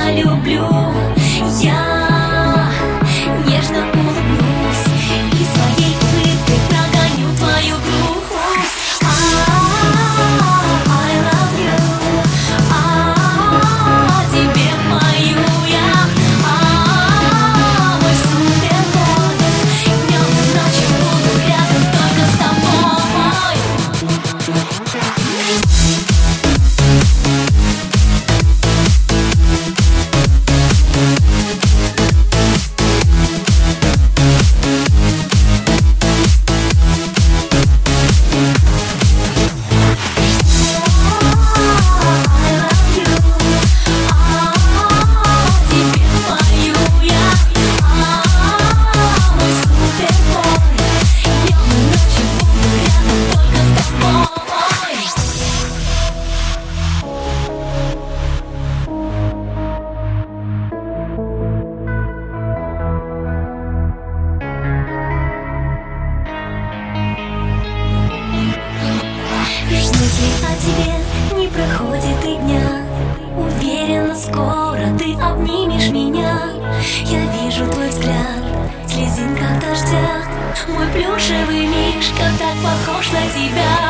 тебя люблю. Я нежно улыбнусь и своей улыбкой прогоню твою грусть. I love you, тебе пою я, мой супербой. Днем и ночью буду рядом только с тобой. Мысли о тебе не проходит и дня. Уверена, скоро ты обнимешь меня. Я вижу твой взгляд в слезинках дождя. Мой плюшевый мишка так похож на тебя.